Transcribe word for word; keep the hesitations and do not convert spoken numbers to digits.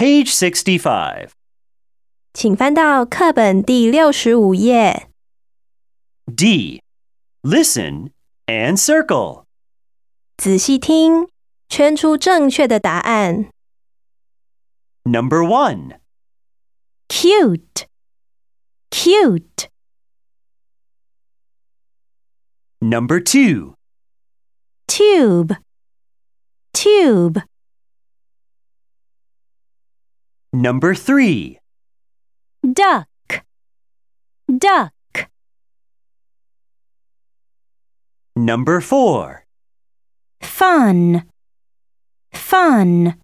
Page sixty-five. 请翻到课本第六十五页。 D. Listen and circle. 仔细听，圈出正确的答案。 Number one. Cute, cute. Number two. Tube, tube. Number three. Duck, duck. Number four. Fun, fun.